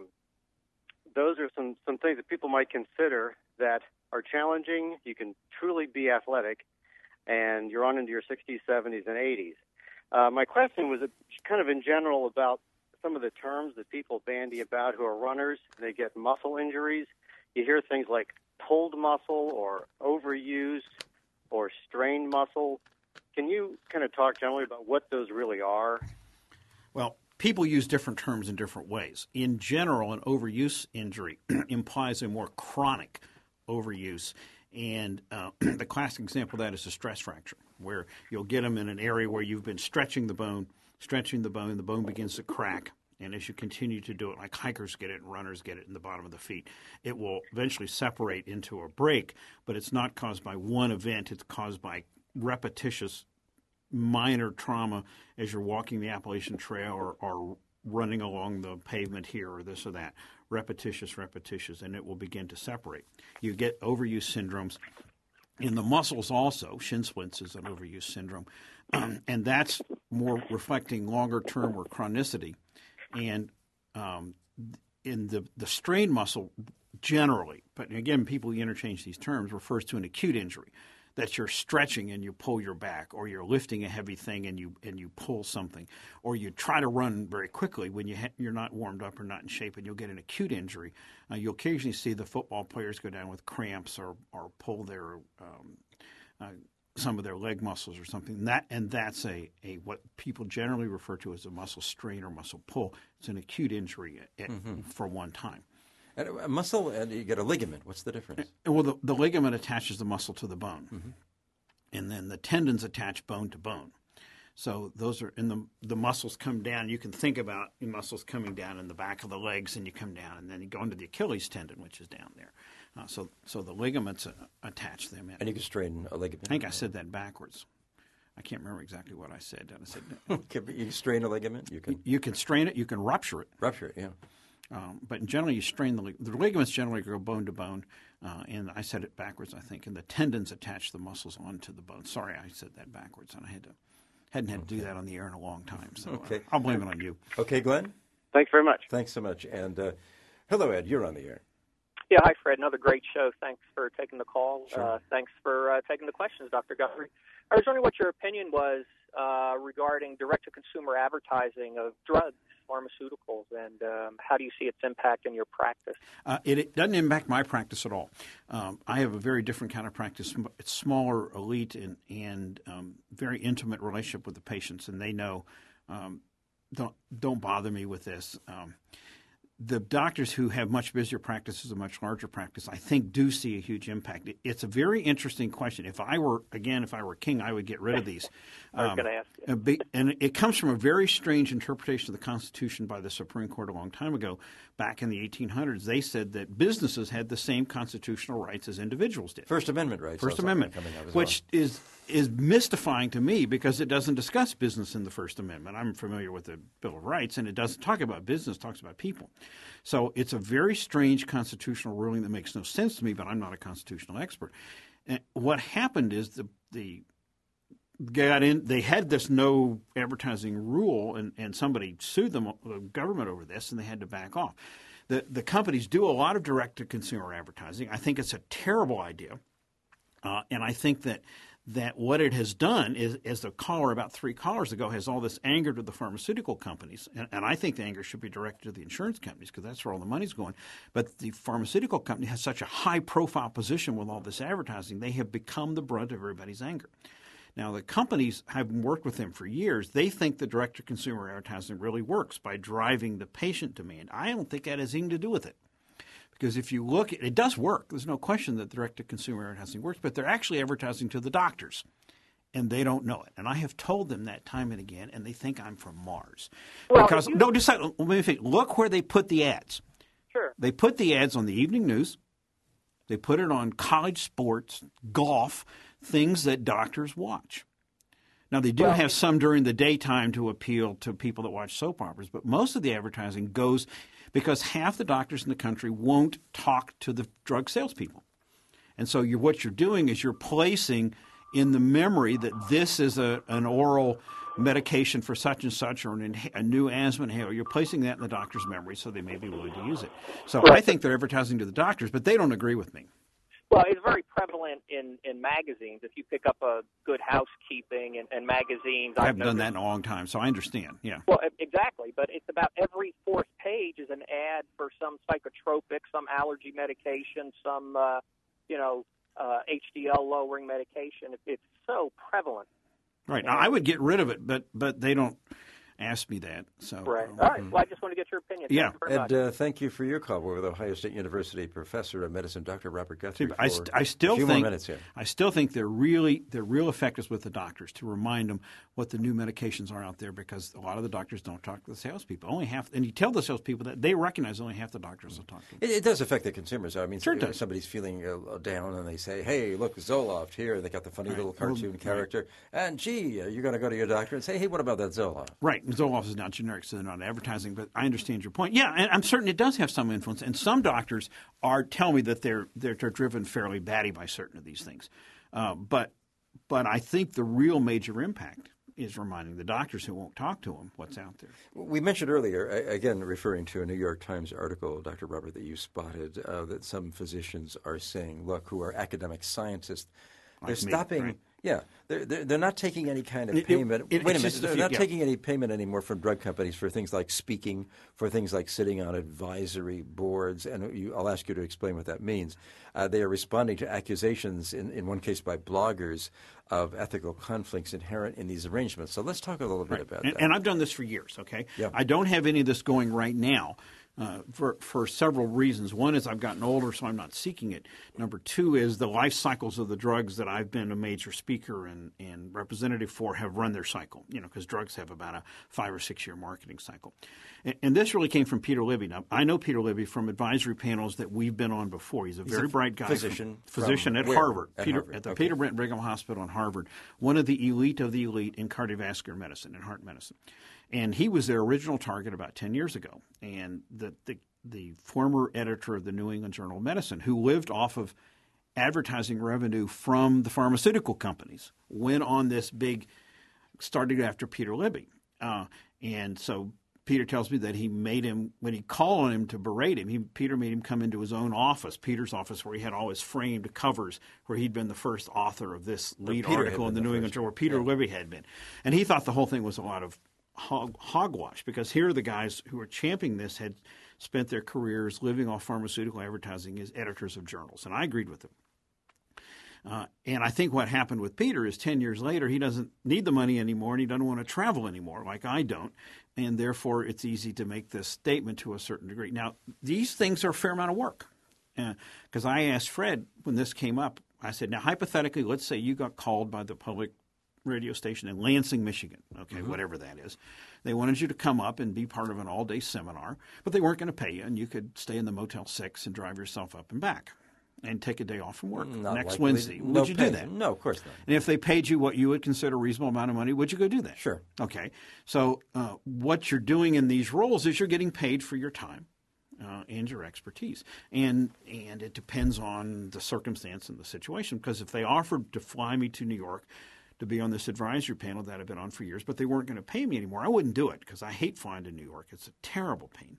those are some things that people might consider that are challenging. You can truly be athletic, and you're on into your 60s, 70s, and 80s. My question was kind of in general about some of the terms that people bandy about who are runners. They get muscle injuries. You hear things like pulled muscle or overused or strained muscle. Can you kind of talk generally about what those really are? Well, people use different terms in different ways. In general, an overuse injury implies a more chronic overuse. And the classic example of that is a stress fracture, where you'll get them in an area where you've been stretching the bone, the bone begins to crack. And as you continue to do it, like hikers get it and runners get it in the bottom of the feet, it will eventually separate into a break, but it's not caused by one event. It's caused by repetitious minor trauma as you're walking the Appalachian Trail or running along the pavement here or this or that. Repetitious, and it will begin to separate. You get overuse syndromes. In the muscles also, shin splints is an overuse syndrome, and that's more reflecting longer-term or chronicity. And in the strained muscle generally, but again, people interchange these terms, refers to an acute injury. That you're stretching and you pull your back, or you're lifting a heavy thing and you pull something, or you try to run very quickly when you're not warmed up or not in shape, and you'll get an acute injury. You'll occasionally see the football players go down with cramps or pull their some of their leg muscles or something. That's a what people generally refer to as a muscle strain or muscle pull. It's an acute injury for one time. And a muscle, and you get a ligament. What's the difference? Well, the ligament attaches the muscle to the bone, and then the tendons attach bone to bone. So those are, and the muscles come down. You can think about the muscles coming down in the back of the legs, and you come down, and then you go into the Achilles tendon, which is down there. So the ligaments attach them in. And you can strain a ligament. I think I said that backwards. I can't remember exactly what I said. I said you can strain a ligament. You can strain it. You can rupture it. Rupture it, yeah. But generally, you strain the ligaments generally go bone to bone, and I said it backwards, I think. And the tendons attach the muscles onto the bone. Sorry, I said that backwards, and I hadn't had to do that on the air in a long time. So I'll blame it on you. Okay, Glenn. Thanks very much. Thanks so much. And hello, Ed. You're on the air. Yeah, hi, Fred. Another great show. Thanks for taking the call. Sure. Thanks for taking the questions, Dr. Guthrie. I was wondering what your opinion was regarding direct-to-consumer advertising of drugs, pharmaceuticals, and how do you see its impact in your practice? It doesn't impact my practice at all. I have a very different kind of practice. It's smaller, elite, and very intimate relationship with the patients, and they know don't bother me with this. The doctors who have much busier practices, a much larger practice, I think do see a huge impact. It's a very interesting question. If I were king, I would get rid of these. I was going to ask you. And it comes from a very strange interpretation of the Constitution by the Supreme Court a long time ago. Back in the 1800s, they said that businesses had the same constitutional rights as individuals did. First Amendment rights. First Amendment, which is mystifying to me because it doesn't discuss business in the First Amendment. I'm familiar with the Bill of Rights, and it doesn't talk about business, it talks about people. So it's a very strange constitutional ruling that makes no sense to me, but I'm not a constitutional expert. And what happened is they had this no advertising rule, and somebody sued the government over this, and they had to back off. The companies do a lot of direct-to-consumer advertising. I think it's a terrible idea, and I think that what it has done is, as the caller about 3 callers ago has all this anger to the pharmaceutical companies, and I think the anger should be directed to the insurance companies because that's where all the money's going. But the pharmaceutical company has such a high-profile position with all this advertising, they have become the brunt of everybody's anger. Now, the companies have worked with them for years. They think the direct-to-consumer advertising really works by driving the patient demand. I don't think that has anything to do with it. Because if you look, it does work. There's no question that direct-to-consumer advertising works, but they're actually advertising to the doctors, and they don't know it. And I have told them that time and again, and they think I'm from Mars. Well, because let me think. Look where they put the ads. Sure. They put the ads on the evening news. They put it on college sports, golf, things that doctors watch. Now, they do have some during the daytime to appeal to people that watch soap operas, but most of the advertising goes because half the doctors in the country won't talk to the drug salespeople. And so what you're doing is you're placing in the memory that this is an oral medication for such and such or a new asthma inhaler. You're placing that in the doctor's memory so they may be willing to use it. So I think they're advertising to the doctors, but they don't agree with me. Well, it's very prevalent in magazines. If you pick up a Good Housekeeping and magazines. I haven't done that in a long time, so I understand, yeah. Well, exactly, but it's about every 4th page is an ad for some psychotropic, some allergy medication, some, HDL-lowering medication. It's so prevalent. Right. Now, I would get rid of it, but they don't ask me that. So right. All right. Well, I just want to get your opinion. Yeah. Ed, thank you for your call. We're with Ohio State University professor of medicine, Dr. Robert Guthrie. I still think they're real effective with the doctors to remind them what the new medications are out there because a lot of the doctors don't talk to the salespeople. Only half, and you tell the salespeople that they recognize only half the doctors will talk to them. It does affect the consumers. I mean, sure does. Somebody's feeling down and they say, "Hey, look, Zoloft here." They got the funny little cartoon character, and gee, you're going to go to your doctor and say, "Hey, what about that Zoloft?" Right. Zoloft is not generic, so they're not advertising, but I understand your point. Yeah, and I'm certain it does have some influence, and some doctors tell me that they're driven fairly batty by certain of these things. But I think the real major impact is reminding the doctors who won't talk to them what's out there. We mentioned earlier, again referring to a New York Times article, Dr. Robert, that you spotted, that some physicians are saying, look, who are academic scientists, they're stopping. Right? Yeah, they're not taking any kind of payment. Wait a minute, they're not taking any payment anymore from drug companies for things like speaking, for things like sitting on advisory boards, and I'll ask you to explain what that means. They are responding to accusations, in one case by bloggers, of ethical conflicts inherent in these arrangements. So let's talk a little bit about that. And I've done this for years, okay? Yeah. I don't have any of this going right now. For several reasons. One is I've gotten older, so I'm not seeking it. Number 2 is the life cycles of the drugs that I've been a major speaker and representative for have run their cycle, because drugs have about a 5 or 6 year marketing cycle. And this really came from Peter Libby. Now, I know Peter Libby from advisory panels that we've been on before. He's a very bright guy. Physician at Harvard. At the Peter Brent Brigham Hospital in Harvard, one of the elite in cardiovascular medicine and heart medicine. And he was their original target about 10 years ago. And the former editor of the New England Journal of Medicine, who lived off of advertising revenue from the pharmaceutical companies, went on this started after Peter Libby. And so Peter tells me that he made him, when he called on him to berate him, Peter made him come into his own office, Peter's office, where he had all his framed covers, where he'd been the first author of this lead article in the New England Journal, where Peter Libby had been. And he thought the whole thing was a lot of hogwash, because here the guys who were championing this had spent their careers living off pharmaceutical advertising as editors of journals, and I agreed with him. And I think what happened with Peter is 10 years later, he doesn't need the money anymore, and he doesn't want to travel anymore like I don't, and therefore it's easy to make this statement to a certain degree. Now, these things are a fair amount of work, because I asked Fred when this came up, I said, now hypothetically, let's say you got called by the public radio station in Lansing, Michigan, whatever that is. They wanted you to come up and be part of an all-day seminar, but they weren't going to pay you, and you could stay in the Motel 6 and drive yourself up and back and take a day off from work next Wednesday. Would you do that? No, of course not. And if they paid you what you would consider a reasonable amount of money, would you go do that? Sure. Okay. So what you're doing in these roles is you're getting paid for your time and your expertise. And it depends on the circumstance and the situation, because if they offered to fly me to New York to be on this advisory panel that I've been on for years, but they weren't going to pay me anymore, I wouldn't do it, because I hate flying to New York. It's a terrible pain.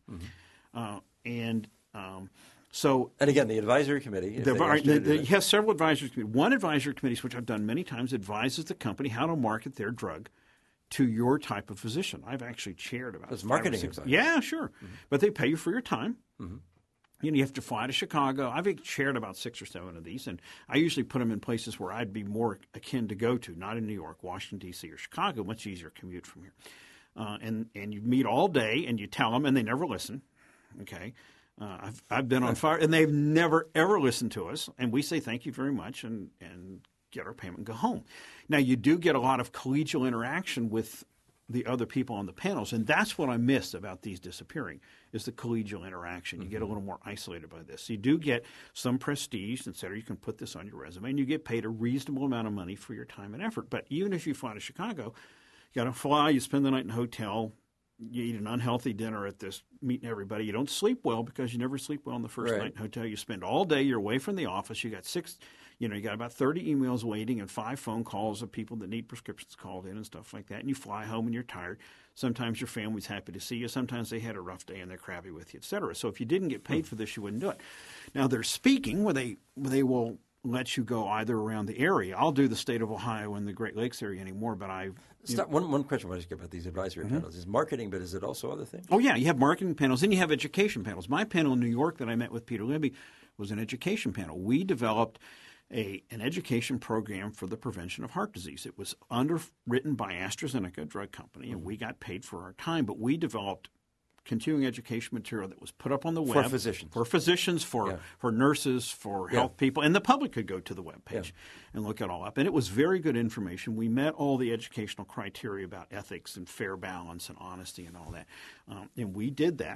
And again, the advisory committee. You have several advisory committees. One advisory committee, which I've done many times, advises the company how to market their drug to your type of physician. I've actually chaired about it's marketing 5 or 6. advice. Yeah, sure. But they pay you for your time. You have to fly to Chicago. I've chaired about 6 or 7 of these, and I usually put them in places where I'd be more akin to go to, not in New York, Washington, D.C., or Chicago. Much easier commute from here. And you meet all day, and you tell them, and they never listen. Okay. I've been on fire, and they've never, ever listened to us. And we say thank you very much and get our payment and go home. Now, you do get a lot of collegial interaction with the other people on the panels, and that's what I missed about these disappearing, is the collegial interaction. You get a little more isolated by this. You do get some prestige, et cetera. You can put this on your resume, and you get paid a reasonable amount of money for your time and effort. But even if you fly to Chicago, you got to fly, you spend the night in a hotel, you eat an unhealthy dinner at this, meeting everybody. You don't sleep well because you never sleep well on the first night in a hotel. You spend all day. You're away from the office. You got you got about 30 emails waiting and 5 phone calls of people that need prescriptions called in and stuff like that. And you fly home and you're tired. Sometimes your family's happy to see you. Sometimes they had a rough day and they're crabby with you, et cetera. So if you didn't get paid for this, you wouldn't do it. Now, they're speaking where they will let you go either around the area. I'll do the state of Ohio and the Great Lakes area anymore, but one question I want to get about these advisory panels is marketing, but is it also other things? Oh, yeah. You have marketing panels, and you have education panels. My panel in New York that I met with Peter Libby was an education panel. We developed an education program for the prevention of heart disease. It was underwritten by AstraZeneca, a drug company, and we got paid for our time, but we developed continuing education material that was put up on the web. For physicians, for nurses, for health people. And the public could go to the web page and look it all up. And it was very good information. We met all the educational criteria about ethics and fair balance and honesty and all that. And we did that.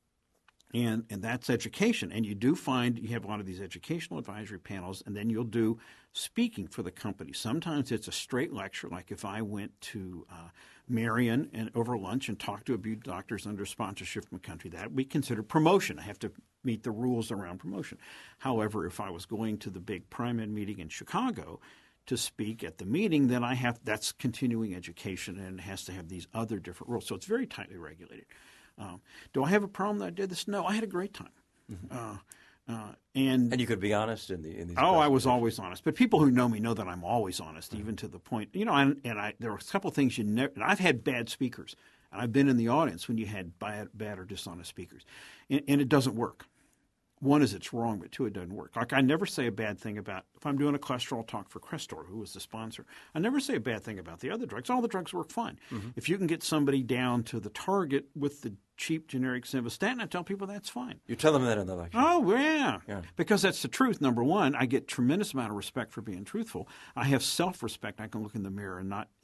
And that's education. And you do find you have a lot of these educational advisory panels, and then you'll do speaking for the company. Sometimes it's a straight lecture, like if I went to Marion and over lunch and talked to a few doctors under sponsorship from the country, that we consider promotion. I have to meet the rules around promotion. However, if I was going to the big Pri-Med meeting in Chicago to speak at the meeting, then that's continuing education, and it has to have these other different rules. So it's very tightly regulated. Do I have a problem that I did this? No, I had a great time. And you could be honest in these. Oh, I was always honest. But people who know me know that I'm always honest, even to the point. There were a couple of things and I've had bad speakers, and I've been in the audience when you had bad or dishonest speakers, and it doesn't work. One is it's wrong, but two, it doesn't work. Like I never say a bad thing about, if I'm doing a cholesterol talk for Crestor, who was the sponsor, I never say a bad thing about the other drugs. All the drugs work fine. If you can get somebody down to the target with the cheap generic simvastatin, I tell people that's fine. You tell them that in the lecture. Oh, yeah. Because that's the truth. Number one, I get tremendous amount of respect for being truthful. I have self-respect. I can look in the mirror and not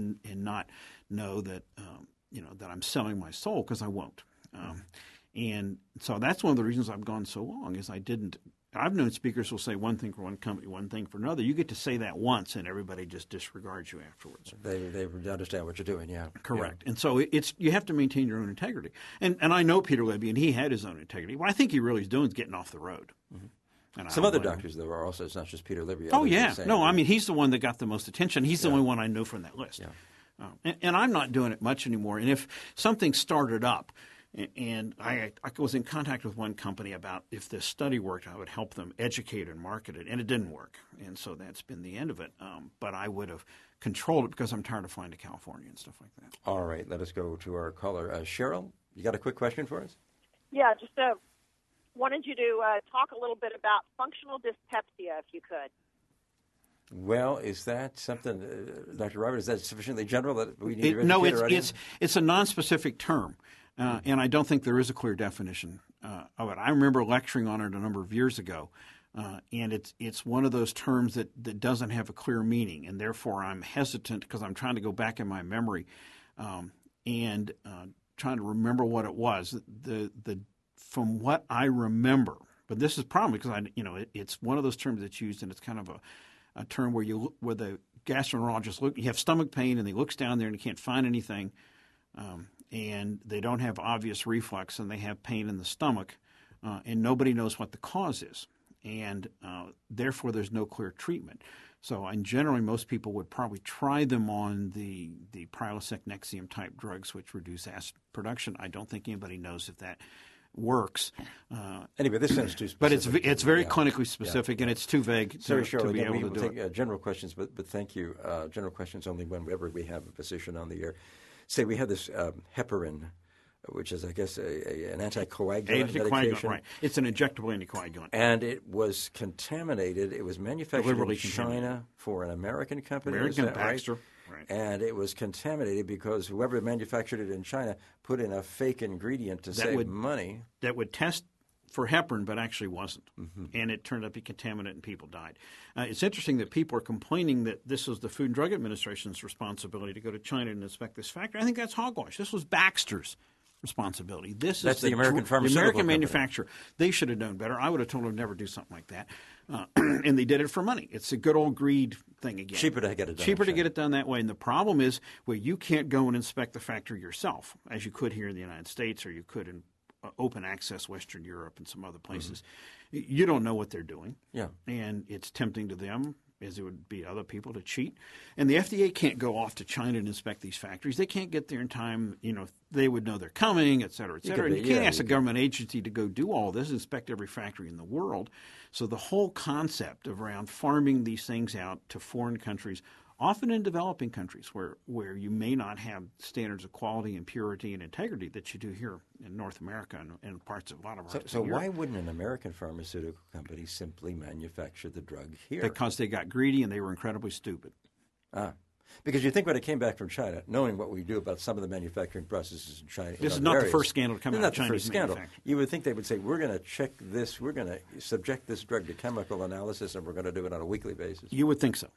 know that that I'm selling my soul, because I won't. And so that's one of the reasons I've gone so long, is I've known speakers will say one thing for one company, one thing for another. You get to say that once, and everybody just disregards you afterwards. They understand what you're doing, Correct. And so you have to maintain your own integrity. And I know Peter Libby, and he had his own integrity. What I think he really is doing is getting off the road. And some other doctors, though, are also, it's not just Peter Libby. Oh, yeah. No, I mean, he's the one that got the most attention. He's the only one I know from that list. And I'm not doing it much anymore. And if something started up, and I was in contact with one company about if this study worked, I would help them educate and market it, and it didn't work. And so that's been the end of it. But I would have controlled it because I'm tired of flying to California and stuff like that. All right, let us go to our caller. Cheryl, you got a quick question for us? Yeah, just wanted you to talk a little bit about functional dyspepsia, if you could. Well, is that something, Dr. Robert, is that sufficiently general that we need to No, educate it's a nonspecific term, and I don't think there is a clear definition of it. I remember lecturing on it a number of years ago, and it's one of those terms that doesn't have a clear meaning, and therefore I'm hesitant because I'm trying to go back in my memory and trying to remember what it was. From what I remember, but this is probably because it's one of those terms that's used, and it's kind of a term where the gastroenterologist you have stomach pain and he looks down there and he can't find anything, and they don't have obvious reflux and they have pain in the stomach, and nobody knows what the cause is, and therefore there's no clear treatment. So, and generally, most people would probably try them on the Prilosec Nexium type drugs, which reduce acid production. I don't think anybody knows if that works. Anyway, this sounds too specific. But it's very clinically specific, and it's too vague to be able to do it. Take general questions, but thank you. General questions only whenever we have a physician on the air. Say we have this heparin, which is, I guess, an anticoagulant medication. Right. It's an injectable anticoagulant. And it was contaminated. It was manufactured in China for an American company. American Baxter. Right? And it was contaminated because whoever manufactured it in China put in a fake ingredient to save money. That would test for heparin, but actually wasn't. Mm-hmm. And it turned out to be contaminant and people died. It's interesting that people are complaining that this was the Food and Drug Administration's responsibility to go to China and inspect this factory. I think that's hogwash. This was Baxter's responsibility. That's the American pharmaceutical the American company. Manufacturer. They should have known better. I would have told them never do something like that. And they did it for money. It's a good old greed thing again. Cheaper to get it done. Cheaper to get it done that way. And the problem is where you can't go and inspect the factory yourself, as you could here in the United States or you could in open access Western Europe and some other places. Mm-hmm. You don't know what they're doing. Yeah. And it's tempting to them, as it would be other people, to cheat. And the FDA can't go off to China and inspect these factories. They can't get there in time. They would know they're coming, et cetera, et cetera. And you can't ask a government agency to go do all this, inspect every factory in the world. So the whole concept of around farming these things out to foreign countries, often in developing countries where you may not have standards of quality and purity and integrity that you do here in North America and parts of a lot of our So why wouldn't an American pharmaceutical company simply manufacture the drug here? Because they got greedy and they were incredibly stupid. Because you think when it came back from China, knowing what we do about some of the manufacturing processes in China. This is not the first scandal to come out of Chinese manufacturing. You would think they would say, we're going to check this, we're going to subject this drug to chemical analysis, and we're going to do it on a weekly basis. You would think so.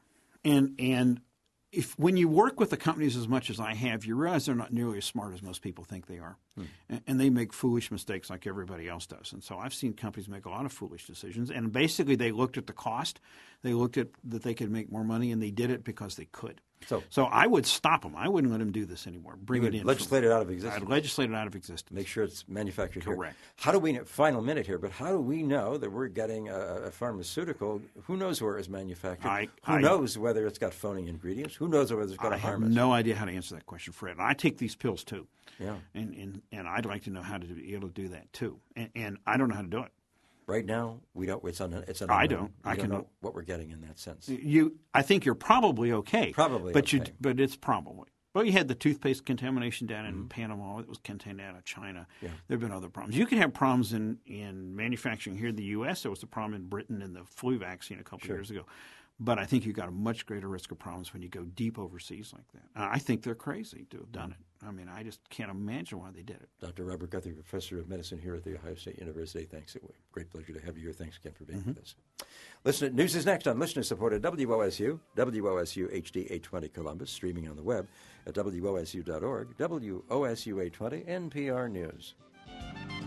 And when you work with the companies as much as I have, you realize they're not nearly as smart as most people think they are. And they make foolish mistakes like everybody else does. And so I've seen companies make a lot of foolish decisions. And basically they looked at the cost. They looked at that they could make more money, and they did it because they could. So I would stop them. I wouldn't let them do this anymore. Bring it in. Legislate it out of existence. I'd legislate it out of existence. Make sure it's manufactured Correct. here. How do we – final minute here, but how do we know that we're getting a pharmaceutical? Who knows where it's manufactured? Who knows whether it's got phony ingredients? Who knows whether it's got a harm? I have no idea how to answer that question, Fred. And I take these pills too. Yeah. And I'd like to know how to be able to do that too. And I don't know how to do it. Right now, we don't. It's unknown. I don't. I don't know what we're getting in that sense. I think you're probably okay. Probably, but it's probably. Well, you had the toothpaste contamination down in Panama. It was contained out of China. Yeah. There have been other problems. You can have problems in manufacturing here in the U.S. There was a problem in Britain in the flu vaccine a couple of years ago. But I think you've got a much greater risk of problems when you go deep overseas like that. I think they're crazy to have done it. I mean, I just can't imagine why they did it. Dr. Robert Guthrie, Professor of Medicine here at The Ohio State University. Thanks. Great pleasure to have you here. Thanks again for being with us. News is next on listener-supported WOSU, WOSU HD 820 Columbus, streaming on the web at WOSU.org, WOSU 820 NPR News.